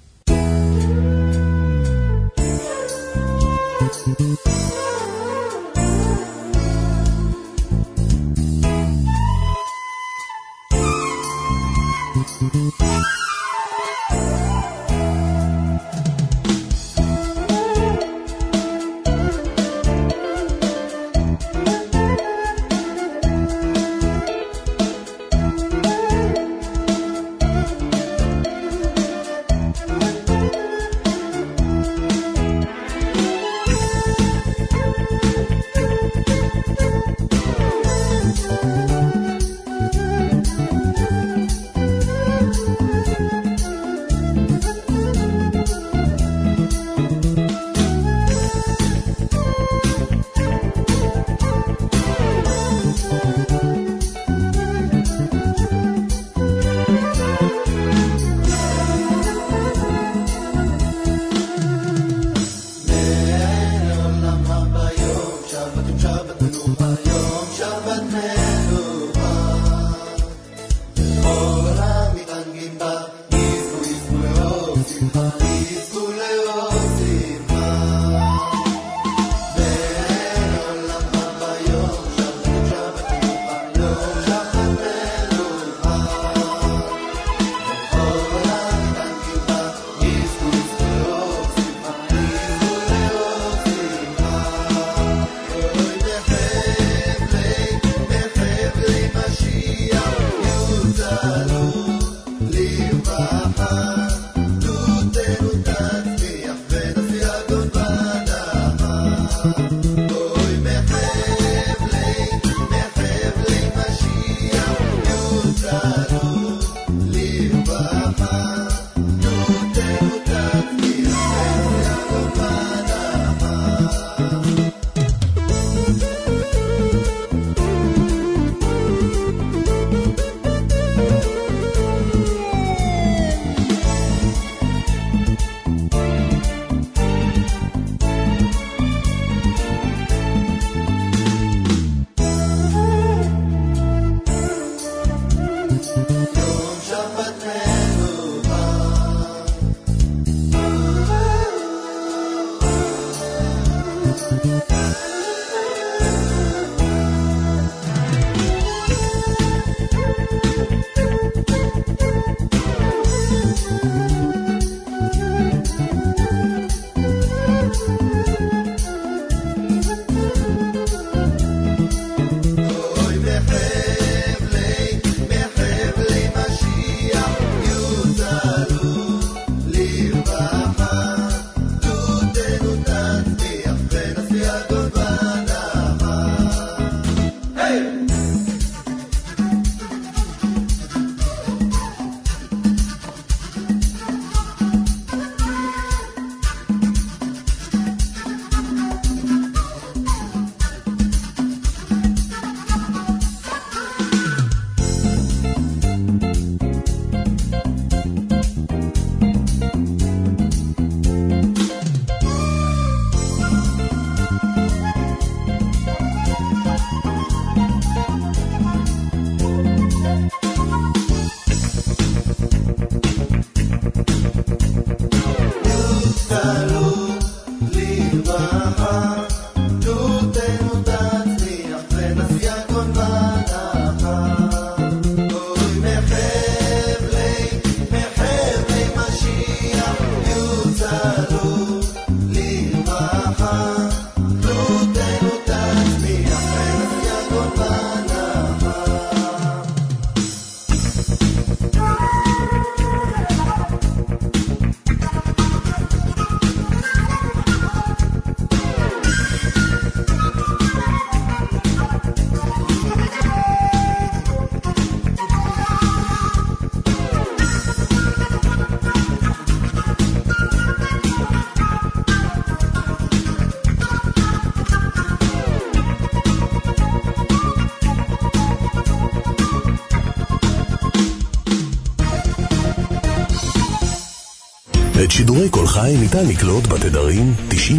S17: את שידורי כל חי ניתן לקלוט בתדרים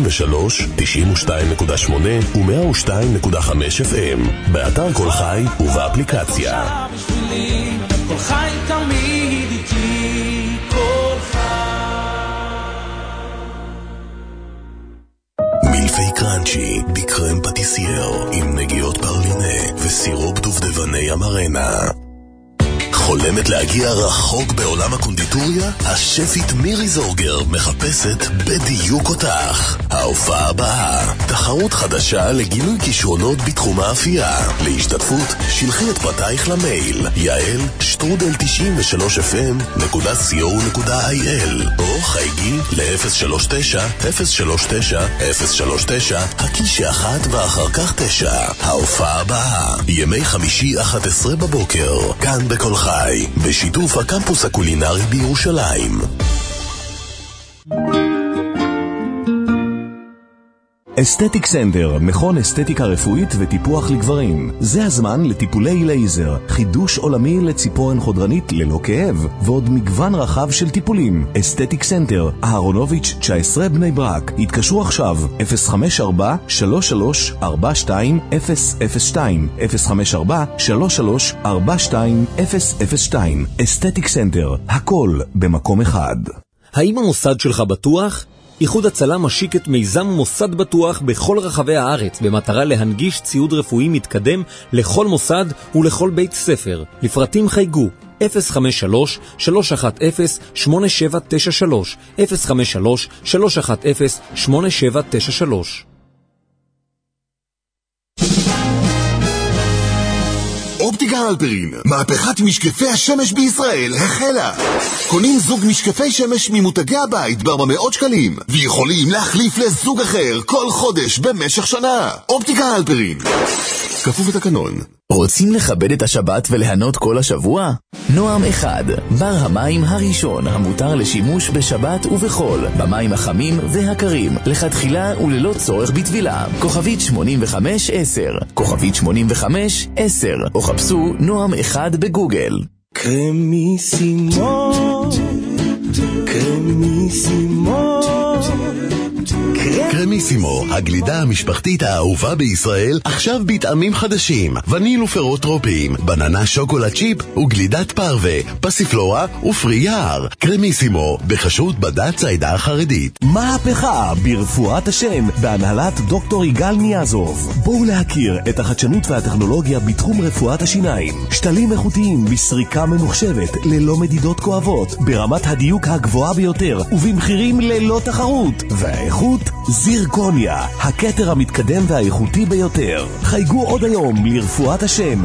S17: 93, 92.8 ו-102.5 FM, באתר כל חי ובאפליקציה.
S11: כל חי תמיד איתי, כל
S17: מילפי קרנצ'י בקרם פטיסייר עם נגיעות פרלינה וסירופ דובדבני אמרנה. חולמת להגיע רחוק בעולם הקונדיטוריה? השפית מירי זורגר מחפשת בדיוק אותך. ההופעה הבאה, תחרות חדשה לגילוי כישרונות בתחום האפייה. להשתתפות, שלחי את פרטייך למייל yael@3fm.co.il או חייגי ל-039-039-039, הקישי 1 ואחר כך 9. ההופעה הבאה, ימי חמישי 11 בבוקר, כאן בכל חי. בשיתוף הקמפוס הקולינרי בירושלים. אסתטיק סנטר, מכון אסתטיקה רפואית וטיפוח לגברים. זה הזמן לטיפולי לייזר, חידוש עולמי לציפורן חודרנית ללא כאב, ועוד מגוון רחב של טיפולים. אסתטיק סנטר, אהרונוביץ' 19 בני ברק. התקשרו עכשיו 054-3342-002 054-3342-002. אסתטיק סנטר, הכל במקום אחד.
S8: האם המוסד שלך בטוח? איחוד הצלה משיק את מיזם מוסד בטוח בכל רחבי הארץ במטרה להנגיש ציוד רפואי מתקדם לכל מוסד ולכל בית ספר. לפרטים חייגו 053-310-8793 053-310-8793.
S7: אופטיקה הלפרין, מהפכת משקפי השמש בישראל החלה. קונים זוג משקפי שמש ממותגי הבית ב-400 שקלים, ויכולים להחליף לזוג אחר כל חודש במשך שנה. אופטיקה הלפרין, כפוף לתקנון.
S6: רוצים לכבד את השבת וליהנות כל השבוע? נועם אחד, בר המים הראשון המותר לשימוש בשבת ובחול, במים החמים והקרים, לכתחילה וללא צורך בטבילה. כוכבית 8510, כוכבית 8510, או חפשו נועם אחד בגוגל.
S11: קרמיסימו, קרמיסימו,
S17: קרמיסימו, הגלידה המשפחתית האהובה בישראל, עכשיו בטעמים חדשים, וניל ופירות טרופיים, בננה שוקולד צ'יפ וגלידת פרווה, פסיפלורה ופרי יער. קרמיסימו, בחשות בד"ץ העדה החרדית.
S18: מהפכה ברפואת השן, בהנהלת דוקטור יגאל ניאזוב. בואו להכיר את החדשנות והטכנולוגיה בתחום רפואת השיניים. שתלים איכותיים בסריקה ממוחשבת, ללא מדידות כואבות, ברמת הדיוק הגבוהה ביותר, ובמחירים ללא תחרות. והאיכות זירקוניה, הכתר המתקדם והאיכותי ביותר. חייגו עוד היום לרפואת השן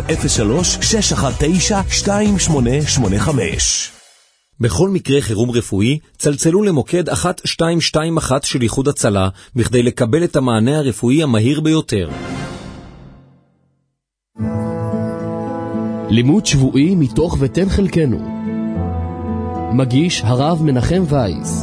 S18: 03-619-2885.
S8: בכל מקרה חירום רפואי, צלצלו למוקד 1221 של איחוד הצלה, בכדי לקבל את המענה הרפואי המהיר ביותר.
S2: לימוד שבועי מתוך ותן חלקנו. מגיש הרב מנחם וייס.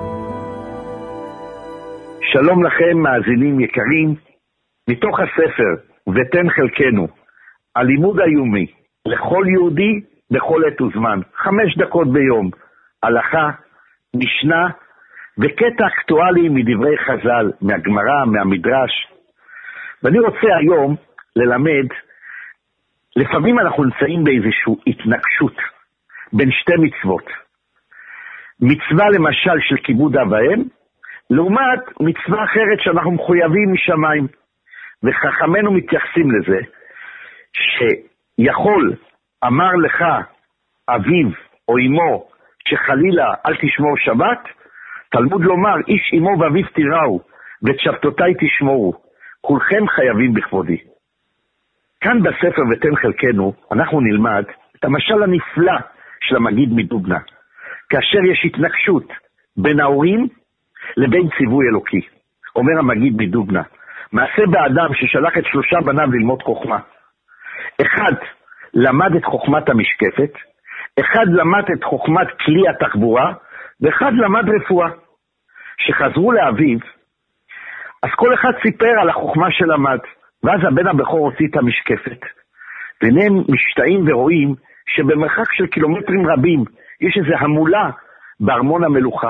S19: שלום לכם מאזינים יקרים, מתוך הספר ותן חלקנו, הלימוד היומי לכל יהודי בכל עת וזמן, 5 דקות ביום, הלכה, משנה וקטע אקטואלי מדברי חז"ל, מהגמרא, מהמדרש. ואני רוצה היום ללמד, לפעמים אנחנו נמצאים באיזושהי התנגשות בין שתי מצוות. מצווה למשל של כיבוד אב ואם, לעומת מצווה אחרת שאנחנו מחויבים משמיים. וחכמנו מתייחסים לזה, שיכול אמר לך אביו או אמו שחלילה אל תשמור שבת, תלמוד לומר איש אמו ואביו תיראו ואת שבתותיי תשמורו, כולכם חייבים בכבודי. כאן בספר ותן חלקנו אנחנו נלמד את המשל הנפלא של המגיד מדובנה, כאשר יש התנגשות בין ההורים לבין ציווי אלוקי. אומר המגיד מדובנה, מעשה באדם ששלח את 3 בניו ללמוד חוכמה. אחד למד את חוכמת המשקפת, אחד למד את חוכמת כלי התחבורה, ואחד למד רפואה. שחזרו לאביו, אז כל אחד סיפר על החוכמה שלמד, ואז הבן הבכור הוציא את המשקפת. והם משתאים ורואים שבמרחק של קילומטרים רבים יש איזו המולה בארמון המלוכה.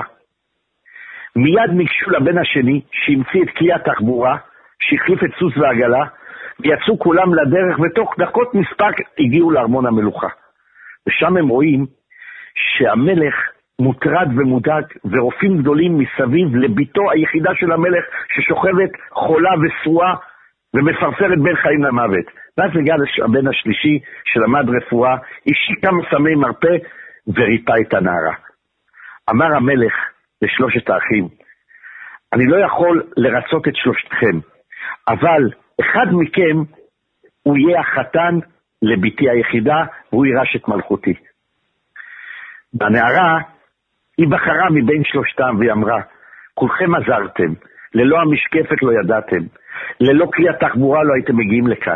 S19: מיד ניגשו לבן השני שהמציא את כלי התחבורה, שהחליף את סוס ועגלה, ויצאו כולם לדרך, ותוך דקות מספר הגיעו לארמון המלוכה. ושם הם רואים שהמלך מוטרד ומודאג, ורופאים גדולים מסביב לביתו היחידה של המלך, ששוכבת חולה וסרועה, ומפרפרת בין חיים למוות. ואז נגע הבן השלישי שלמד רפואה, השיק כמה סמי מרפא, וריפא את הנערה. אמר המלך ל3 האחים, אני לא יכול לרצות את 3, אבל אחד מכם הוא יהיה החתן לביתי היחידה, והוא יירש את מלכותי. והנערה היא בחרה מבין 3 והיא אמרה, כולכם עזרתם, ללא המשקפת לא ידעתם, ללא כלי התחבורה לא הייתם מגיעים לכאן,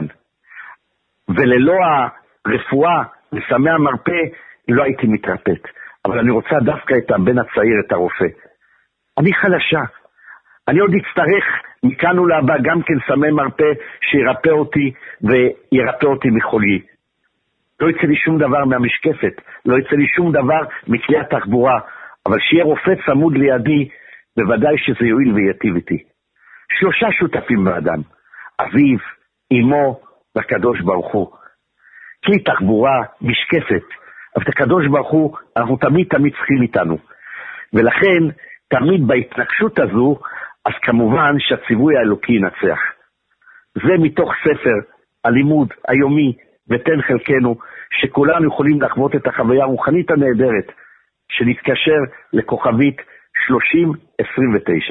S19: וללא הרפואה וסמי המרפא לא הייתי מתרפאת. אבל אני רוצה דווקא את הבן הצעיר, את הרופא. אני חלשה, אני עוד אצטרך מכאן ולהבא גם כן סמי מרפא שירפא אותי וירפא אותי מחולי. לא יצא לי שום דבר מהמשקפת, לא יצא לי שום דבר מכלי התחבורה, אבל שיהיה רופא צמוד לידי, בוודאי שזה יועיל ויטיב איתי. 3 שותפים באדם, אביו, אמו והקדוש ברוך הוא. כלי תחבורה, משקפת, אבל את הקדוש ברוך הוא אנחנו תמיד צריכים איתנו. ולכן, תמיד בהתנגשות הזו, אז כמובן שהציווי האלוקי ינצח. זה מתוך ספר הלימוד היומי ותן חלקנו, שכולנו יכולים לחוות את החוויה הרוחנית הנהדרת, שנתקשר לכוכבית 3029.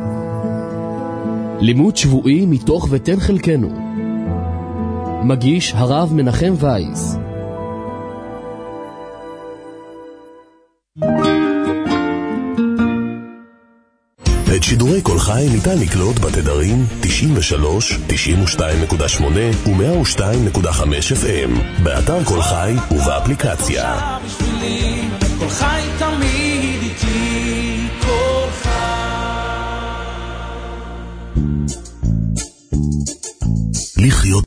S2: לימוד שבועי מתוך ותן חלקנו. מגיש הרב מנחם וייס.
S18: את שידורי כל חי ניתן לקלוט בתדרים 93, 92.8 ו-102.5 FM, באתר כל חי ובאפליקציה.
S11: כל חי תמיד איתי, כל חי.
S18: לחיות